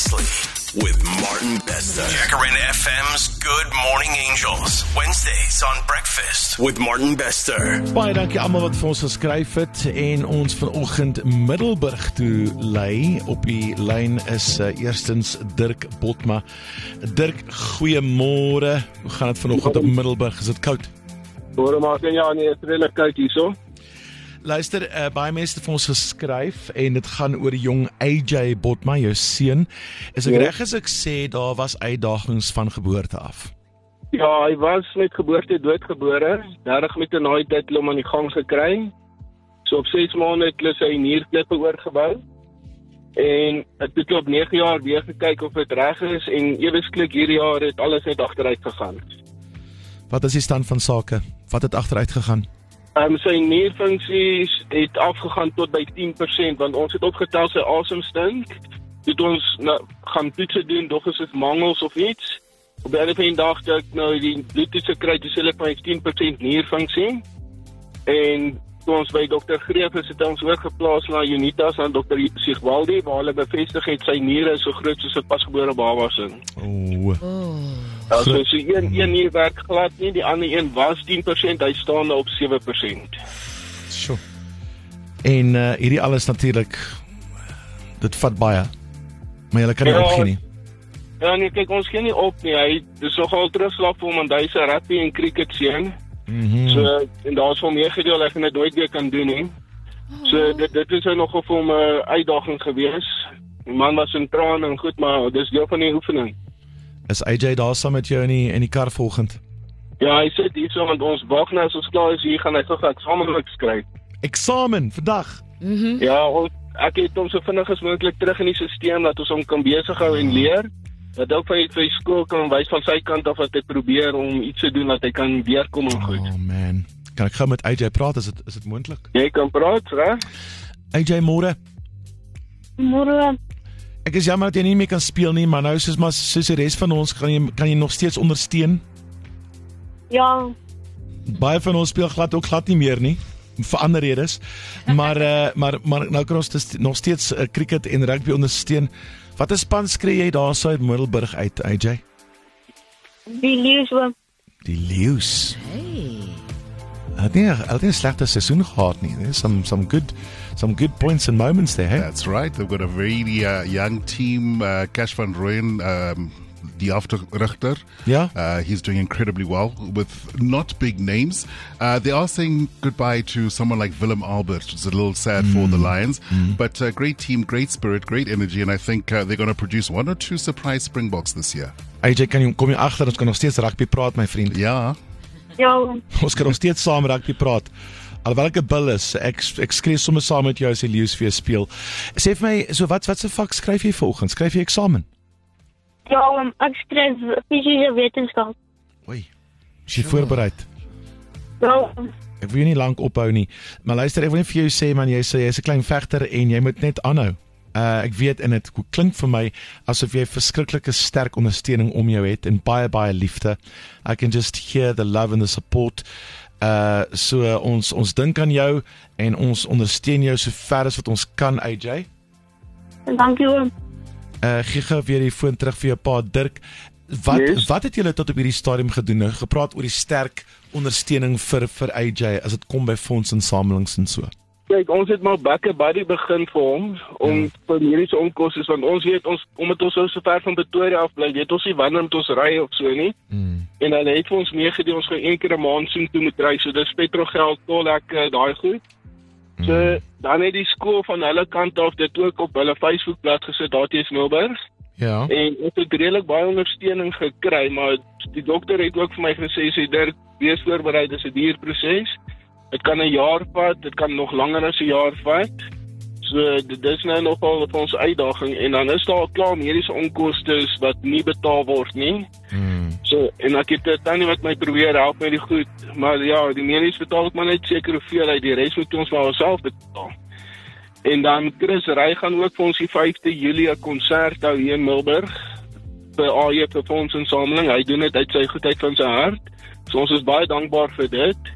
Precisely with Martin Bester. Jacaranda FM's Good Morning Angels. Wednesdays on Breakfast with Martin Bester. Baie dankie almal wat vir ons geskryf het en ons vanoggend Middelburg toe lei. Op die lyn is eerstens Dirk Botma. Dirk, goeiemôre. Hoe gaan dit vanoggend op Middelburg? Is dit koud? Môre Martin, ja nee, het is redelijk koud hierso. Luister, baie mense het vir ons geskryf en dit gaan oor die jong AJ Botma, jou seun. Is ek reg as ek sê daar was uitdagings van geboorte af? Ja, hy was met geboorte doodgebore. 30 minute na die tyd hom aan die gang gekry. So op 6 maande het hulle sy nierklippe oorgebou. En ek het op 9 jaar weer gekyk of dit reg is en ewesklik hierdie jaar het alles net agteruit gegaan. Wat is die stand van sake? Wat het agteruit gegaan? Sy nierfunksies het afgegaan tot by 10%, want ons het opgetel sy asemstink. Toe het ons gaan toetse doen, doch is dit mangels of iets. Op die einde van die dag het ek nou die bloedtoetse kry, toe sê hulle van 10% nierfunksie. En toe ons by Dr. Greef is, het ons ook geplaas na Unitas aan Dr. Sigwaldi, waar hulle bevestig het sy niere is so groot soos 'n pasgebore baba se. So een nier werk glad nie, die ander een was 10%, hy staan op 7%. Sjoe. En hierdie alles natuurlik, dit vat baie, maar jy kan nie opgee nie. Ja nee, kyk, ons gee nie op nie, hy is nogal terugslag vir hom, want hy is 'n rugby en cricket seun. So, en daar is vir my gedeel, hy gaan dit nooit weer kan doen nie. So, dit is nogal vir hom 'n uitdaging gewees. Die man was in trane en goed, maar dis deel van die oefening. Is AJ daar saam met jou in die kar volgend? Ja, hy sit hier so, want ons wag nou as ons klaar is hier, gaan hy gou eksamen skryf. Eksamen, vandag? Ja, ek het hom so vinnig as moontlik terug in die stelsel, dat ons hom kan besig hou en leer. Dat ook vir die skool kan wys van sy kant af dat hy probeer om iets te doen, dat hy kan weerkom en goed. Oh man, kan ek gou met AJ praat, is dit moontlik? Jy kan praat, reg? AJ, môre. Môre. Ek is jammer dat jy nie meer kan speel nie, maar nou soos die res van ons, kan jy nog steeds ondersteun? Ja, Baie van ons speel glad nie meer nie, vir ander redes, maar nou kan ons nog steeds cricket en rugby ondersteun. Wat 'n span skree jy daar so uit Middelburg uit, AJ? die leeu's. Die Leeu's. Had nie 'n slegte seisoen gehad nie. There's some good points and moments there, hey? That's right. They've got a very young team. Cash van Rooyen, the afterrichter. Yeah. He's doing incredibly well with not big names. They are saying goodbye to someone like Willem Albert, which is a little sad for the Lions. But great team, great spirit, great energy, and I think they're going to produce 1 or 2 surprise Springboks this year. AJ, kom jy agter, ons kan nog steeds rugby praat, my vriend. Ja. Ja, Ons kan nog steeds saam rugby praat. Alhoewel ek 'n bil is, ek skree sommer saam met jou as die Leeu's vir jou speel. Sê vir my, so wat se vak skryf jy vanoggend? Skryf jy eksamen? ja, ek skryf fisiese wetenskap. Oei. Is jy voorberei? Ja, Ek wil jou nie lank ophou nie, maar luister, ek wil net vir jou sê man, jy's 'n klein vegter en jy moet net aanhou. Ek weet en dit klink vir my asof jy verskriklike sterk ondersteuning om jou het en baie liefde. I can just hear the love and the support. So ons dink aan jou en ons ondersteun jou so ver as wat ons kan, AJ. dankie oom. Gee gou weer die foon terug vir jou pa Dirk. Wat het julle tot op hierdie stadium gedoen? Nou gepraat oor die sterk ondersteuning vir AJ as dit kom by fondsinsamelings en so. Kyk, ons het maar bakke by die begin vir hom, om vir mediese onkoste, want ons weet, omdat ons so ver van Pretoria af bly, weet ons nie wanneer moet ons ry of so nie. En hulle het vir ons meegedeel, ons gaan 1 keer 'n maand soen toe moet ry, so dis petrolgeld, tol ek daai goed. So, dan het die skool van hulle kant af dit ook op hulle Facebookblad gesit, HTS Middelburg. Ja. En ons het redelik baie ondersteuning gekry, maar die dokter het ook vir my gesê, Dirk, wees voorberei, dis 'n duur proses. Dit kan 'n jaar vat, dit kan nog langer as 'n jaar vat. So dit is nou nogal vir ons uitdaging en dan is daar klaar mediese onkoste wat nie betaal word nie. So en ek het 'n tannie wat my probeer help met die goed, maar ja, die mediese betaal ek maar net seker hoeveel uit die res moet ons maar onsself betaal. En dan Chris Ry gaan ook vir ons die 5de Julie 'n konsert hou hier in Middelburg vir AJ fondsinsameling. Hy doen dit uit sy goedheid van sy hart. So ons is baie dankbaar vir dit.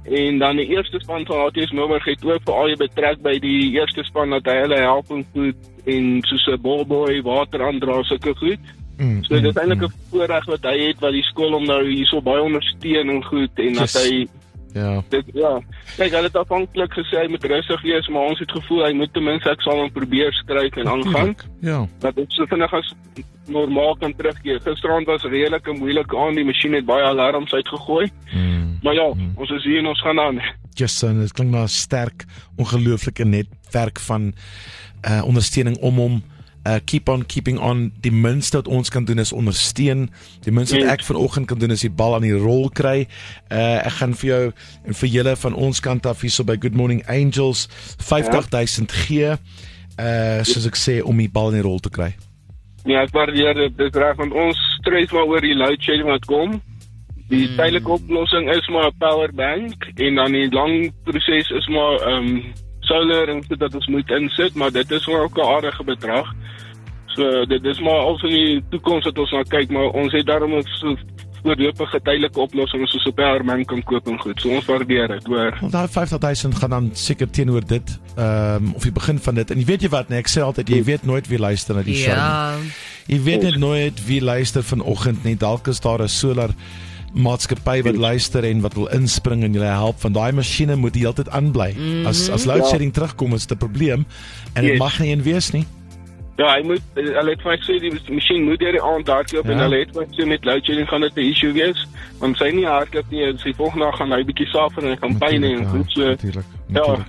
En dan die eerste span van HTS Middelburg het ook vir al betrek by die eerste span dat hy hulle help en goed en soos 'n ballboy, water aandra, sulke goed. So dit is eintlik 'n voorreg wat hy het wat die skool hom nou hierso baie ondersteun en goed en dat hy kyk, hy het afhanklik gesê hy moet rustig wees, maar ons het gevoel hy moet ten minste eksamen probeer skryf en aangaan. Ja. Dat dit so vinnig as normaal kan terugkeer. Gisterand was redelik 'n moeilike aand, die masjien het baie alarms uitgegooi. Maar ja, ons is hier en ons gaan aan. Justin, dit klink na 'n sterk, ongelooflike netwerk van ondersteuning om hom. Keep on keeping on. Die minste wat ons kan doen is ondersteun. Die minste wat ek vanoggend kan doen is die bal aan die rol kry. Ek gaan vir jou en vir julle van ons kant af hierso by Good Morning Angels 50,000 gee. Soos ek sê, om die bal in die rol te kry. Ja, ek waardeer dit reg, want ons stres maar oor die load shedding wat kom. Die tydelike oplossing is maar 'n power bank en dan die lang proses is maar solar en so dat ons moet insit, maar dit is ook 'n aardige bedrag. So dit is maar al van die toekoms wat ons na kyk, maar ons het daarom 'n so voorlopige tydelike oplossing soos 'n power bank kan koop en goed. So ons waardeer dit, hoor. Want daai 50,000 gaan dan seker teenoor dit of die begin van dit. En jy weet jy wat, nee, ek sê altyd jy weet nooit wie luister na die show. Jy weet net nooit wie luister vanoggend nie. Dalk is daar 'n solar maatskappy wat luister en wat wil inspring en julle help, van daai masjiene moet die hele tyd aanbly. As load shedding terugkom is dit 'n probleem en dit mag nie een wees nie. Ja, hulle het vir my gesê die masjien moet deur die aand hardloop en hulle het my gesê met load shedding gaan dit 'n issue wees, want sy nie hardloop nie, en sy volgende dag gaan hy bietjie safer en hy kan pyn en goed so. Natuurlik.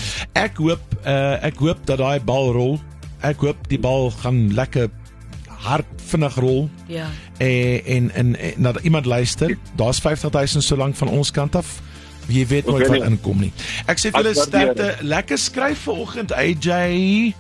Ek hoop dat daai bal rol. Ek hoop die bal gaan lekker hard vinnig rol. Ja. En dat iemand luister. Daar's 50,000 so lank van ons kant af. Jy weet nooit wat inkom nie. Ek sê vir julle sterkte, lekker skryf vanoggend, AJ.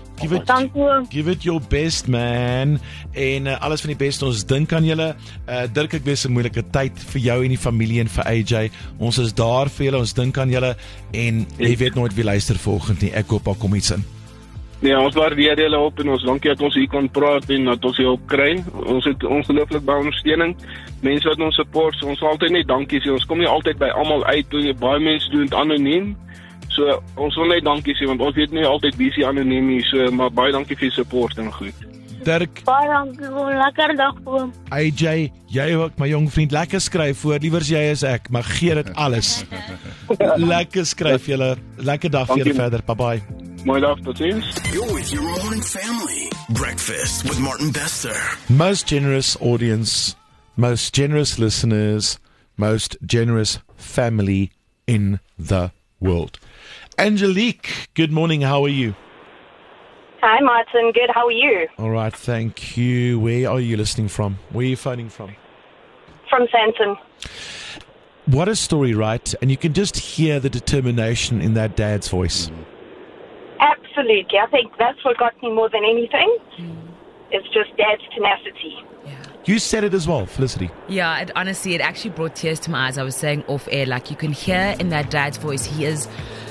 Give it your best, man. En alles van die beste. Ons dink aan julle. Dirk, ek weet 'n moeilike tyd vir jou en die familie en vir AJ. Ons is daar vir julle. Ons dink aan julle en jy weet nooit wie luister vanoggend nie. Ek hoop daar kom iets in. Ja, ons waardeer julle op en ons dankie dat ons hier kon praat en dat ons hulp kry. Ons het ongelooflik baie ondersteuning. Mense wat ons support, so ons sal altyd net dankie sê. Ons kom nie altyd by almal uit toe. Baie mense doen dit anoniem. So ons wil net dankie sê want ons weet nie altyd wie se anoniem nie. So maar baie dankie vir die support en goed. Dirk. Baie dankie, lekker dag oom. AJ, jy ook my jong vriend, lekker skryf voor. Liewers jy as ek, maar gee dit alles. Lekker skryf julle. Lekker dag vir julle verder. Bye bye. Mooi dag, tot ziens. You're with your morning family. Breakfast with Martin Bester. Most generous audience, most generous listeners, most generous family in the world. Angelique, good morning. How are you? Hi, Martin. Good. How are you? All right, thank you. Where are you listening from? Where are you phoning from? From Santon. What a story, right? And you can just hear the determination in that dad's voice. Absolutely. I think that's what got me more than anything. It's just Dad's tenacity. Yeah. You said it as well, Felicity. Yeah, honestly, it actually brought tears to my eyes. I was saying off air, like you can hear in that dad's voice, he is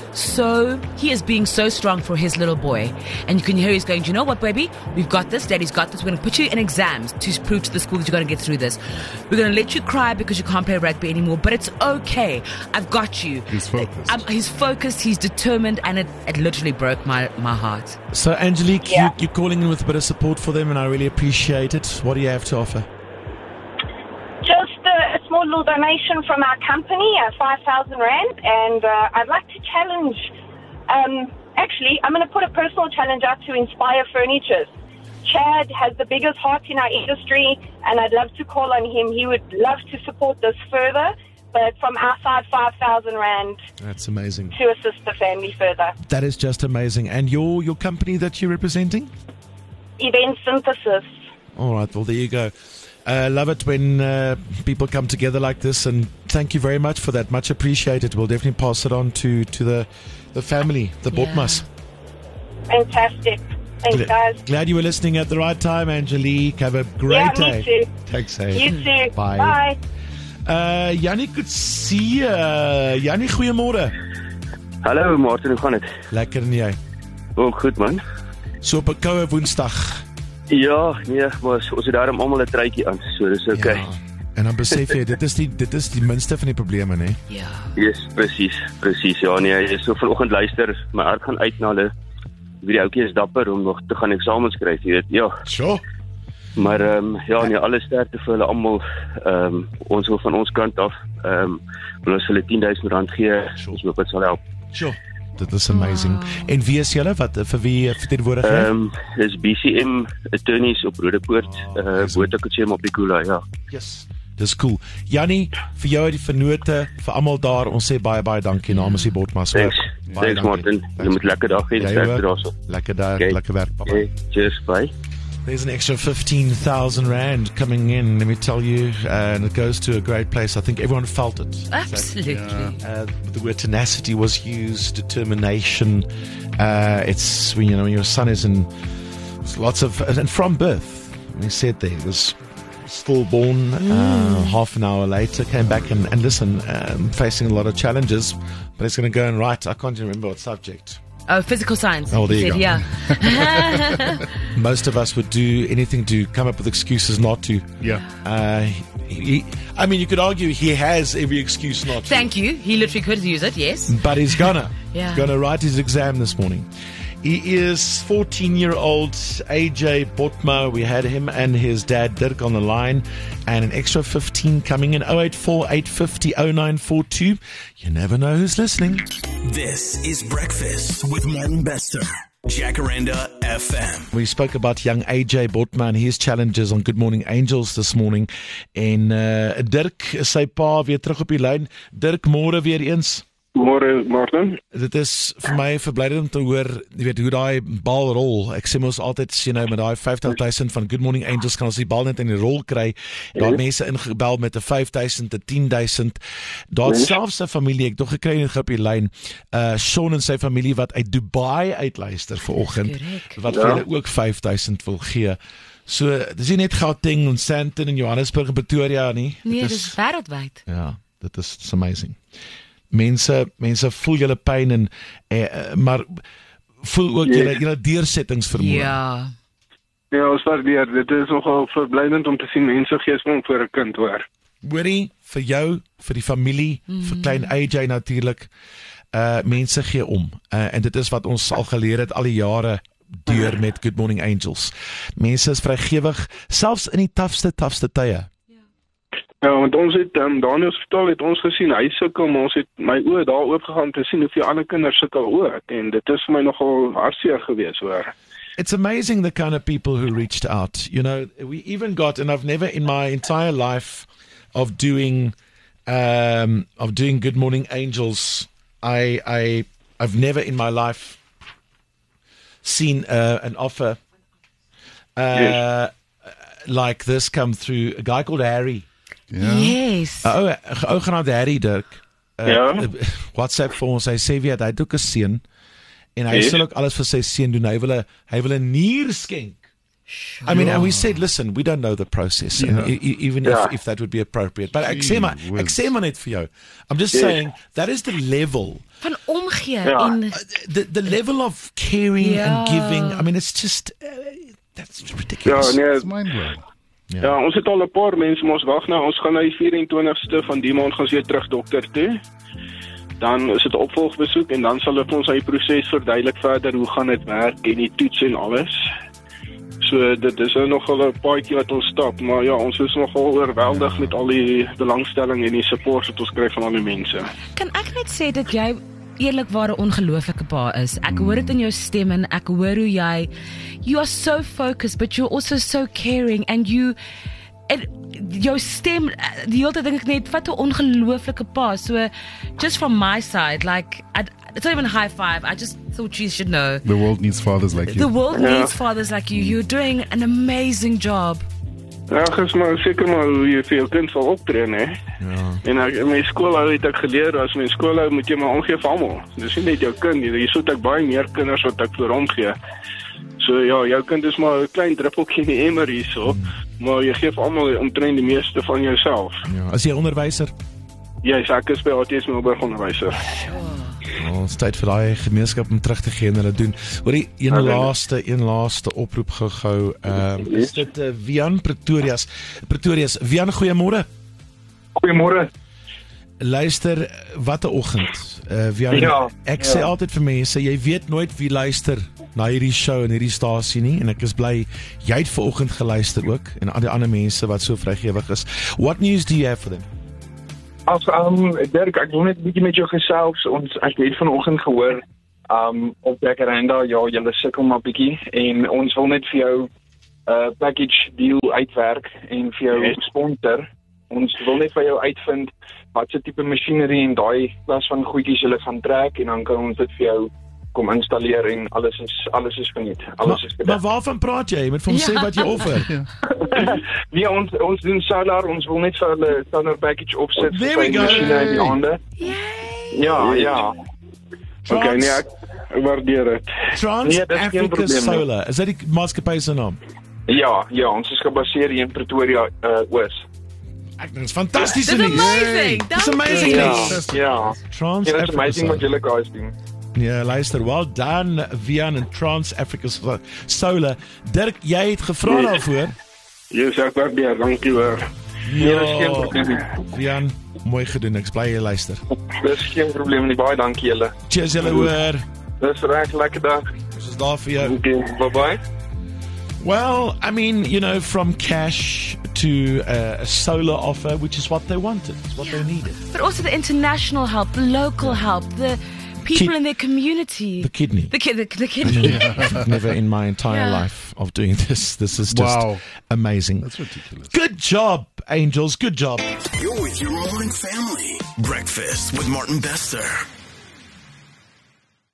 being so strong for his little boy. And you can hear he's going, do you know what, baby? We've got this. Daddy's got this. We're going to put you in exams to prove to the school that you're going to get through this. We're going to let you cry because you can't play rugby anymore, but it's okay. I've got you. He's focused. He's focused. He's determined. And it literally broke my heart. So, Angelique, you're calling in with a bit of support for them, and I really appreciate it. What do you have to offer? Just a small little donation from our company, 5,000 Rand, and I'd like to challenge, actually, I'm going to put a personal challenge out to Inspire Furniture. Chad has the biggest heart in our industry, and I'd love to call on him. He would love to support this further, but from our side, 5,000 Rand. That's amazing. To assist the family further. That is just amazing. And your company that you're representing? Event Synthesis. All right, well, there you go. Love it when people come together like this, and thank you very much for that. Much appreciated. We'll definitely pass it on to the family, the Botmas. Fantastic. Thanks, guys. Glad you were listening at the right time, Angelique. Have a great day. Me too. Thanks, You too. Bye. Jannie Kutsie. Jannie, goeiemôre. Hallo Martin, hoe gaan dit? Lekker en jy? Ook goed man. So op 'n koue Woensdag. Ja, nee, maar ons het daarom almal 'n truitjie aan, so dis okay. En dan besef jy, dit is die minste van die probleme, né? Ja. Yes, presies, ja, nee, jy so vanoggend luister, my hart gaan uit na hulle, die ouetjie is dapper om nog te gaan eksamens skryf, jy weet, ja. Sure. Maar, ja, nee, alle sterkte vir hulle almal, ons wil van ons kant af, wil ons hulle R10,000 gee, ons hoop het sal help. Sure. Dit is amazing. En wie is julle? Vir wie verteenwoordig jy? Dis BCM attorneys op Rodepoort, Botakotse Mapikula, ja. Yes. Dis cool. Jannie, vir jou die vernote, vir almal daar, ons sê baie dankie namens die Botmas. Thanks Martin, jy moet lekker dag hê, sterkte daarso. Lekker dag, lekker werk. Okay. Cheers, bye. There's an extra 15,000 Rand coming in, let me tell you, and it goes to a great place. I think everyone felt it. Absolutely. The word tenacity was used, determination. It's when your son is in lots of, and from birth, we said there, was stillborn, half an hour later, came back and listen, facing a lot of challenges, but it's going to go and write, I can't even remember what subject. Oh, physical science. Oh, there you go. Yeah. Most of us would do anything to come up with excuses not to. Yeah. I mean, you could argue he has every excuse not to. Thank you. He literally could use it, yes. But he's gonna. Yeah. Gonna write his exam this morning. He is 14-year-old AJ Botma. We had him and his dad Dirk on the line, and an extra 15 coming in. 084-850-0942. You never know who's listening. This is Breakfast with Martin Bester. Jacaranda FM. We spoke about young AJ Botma and his challenges on Good Morning Angels this morning. En Dirk, sy pa weer terug op die lyn. Dirk, môre weer eens. Môre, Martin. Dit is vir my verblydend om te hoor, jy weet, hoe daai bal rol. Ek sê mos altyd, met daai 50,000 van Good Morning Angels kan ons die bal net in die rol kry. Daar mense ingebel met 'n 5,000, 'n 10,000. Daar selfs 'n familie, ek nog gekry in op die lyn, Sean en sy familie wat uit Dubai uitluister vanoggend, wat vir hulle ook 5,000 wil gee. So, dis nie net Gauteng en Sandton en Johannesburg en Pretoria nie. Nee, dis wêreldwyd. Ja, dit is amazing. Mense voel julle pyn en maar voel ook julle deursettingsvermoë. Ja, ons waardeer. Dit is nogal verblydend om te sien mense gee om vir 'n kind, hoor. Hoorie, vir jou, vir die familie, vir klein AJ natuurlik. Mense gee om. En dit is wat ons al geleer het al die jare deur met Good Morning Angels. Mense is vrygewig, selfs in die tafste tye. Ja, want ons het daar in die hospitaal het ons gesien hy sukkel, maar ons het my oë daar oop gegaan te sien hoeveel ander kinders sukkel ook, en dit is vir my nogal hartseer geweest, hoor. It's amazing the kind of people who reached out. You know, we even got, and I've never in my entire life of doing Good Morning Angels, I've never in my life seen an offer like this come through. A guy called Harry. Yeah. Yes. Genaamd Harry Dirk. WhatsApp vir ons, hy sê weet, hy het ook 'n seun en hy sal ook alles vir sy seun doen. Hy wil 'n nier skenk. I mean, and we said, listen, we don't know the process, and even if that would be appropriate. But ek sê maar net vir jou. I'm just saying, that is the level. Van omgee en the level of caring and giving. I mean, it's just, that's ridiculous. Ja, nee, It's mind-blowing. Ja, ons het al 'n paar mense, ons wag nou, ons gaan na die 24ste van die maand gaan weer terug dokter toe. Dan is dit 'n opvolgbesoek en dan sal hulle vir ons die proses verduidelik verder, hoe gaan dit werk en die toets en alles. So dit is nogal 'n paadjie wat ons stap, maar ja, ons is nogal oorweldig met al die belangstelling en die support wat ons kry van al die mense. Kan ek net sê dat jy eerlikwaar 'n ongelooflike pa is. Ek hoor dit in jou stem en ek hoor hoe you are so focused, but you're also so caring, and jou stem, die hele tyd dink ek net, wat 'n ongelooflike pa. So, just from my side, like, it's not even a high five, I just thought you should know. The world needs fathers like you. The world needs fathers like you. You're doing an amazing job. Ja, is maar seker maar hoe jy vir jou kind sal optree, hè. Ja. En in my skoolhou het ek geleer, as my skoolhou moet jy maar omgee vir almal. Dis nie net jou kind nie, hier soet ek baie meer kinders wat ek vir hom gee. So ja, jou kind is maar 'n klein druppeltjie in die emmer hierso, maar jy gee vir almal omtrent die meeste van jouself. Ja, as jy onderwyser? Ja, ek is by ATS Middelburg onderwyser. Ons tyd vir daai gemeenskap om terug te gee en hulle doen. Hoorie, een laaste oproep gehou. Is dit Wian Pretorius? Wian, goeiemôre. Goeiemôre. Luister, wat 'n oggend. Ek sê altyd vir mense, jy weet nooit wie luister na hierdie show en hierdie stasie nie, en ek is bly jy het vanoggend geluister ook, en al die ander mense wat so vrygewig is. What news do you have for them? Dirk, ek wil net 'n bietjie met jou gesels. Ek het vanoggend gehoor op Jacaranda, julle sukkel maar bietjie, en ons wil net vir jou package deal uitwerk en vir jou sponsor. Ons wil net vir jou uitvind wat se tipe masjinerie en daai klas van goedjies julle gaan trek, en dan kan ons dit vir jou kom installeer, en alles is geniet. Maar waarvan praat jy? Jy moet vir hom sê wat jy offer. Nee, ons doen solar, ons wil net vir hulle solar package opsit vir There we sy go. masjiene en die ander. Ja. Okay, nee, ek waardeer dit. Trans Nee, dis geen Africa probleem nie. Solar. Is dit die maatskappy se naam? Ja, ons is gebaseer hier in Pretoria, Oos. Ek dink dit is fantastiese Dis nuus. amazing. Dis amazing nuus. Ja. Trans Dit is Africa amazing wat Solar. julle guys doen. Ja, luister, well done, Vian en Trans Africa Solar. Dirk, jy het gevra daarvoor. Yes, ek waardeer, dankie hoor. Nee, dis geen probleem nie. Vian, mooi gedoen, ek is bly jy luister. Dis geen probleem nie, baie dankie julle. Cheers julle hoor. Dis reg, lekker dag. Ons is daar vir jou. Okay, bye-bye. Well, I mean, from cash to a solar offer, which is what they wanted, it's what they needed. But also the international help, the local help, the people in their community. The kidney. The kidney. Never in my entire life of doing this. This is just amazing. That's ridiculous. Good job, Angels. Good job. You're with your morning family. Breakfast with Martin Bester.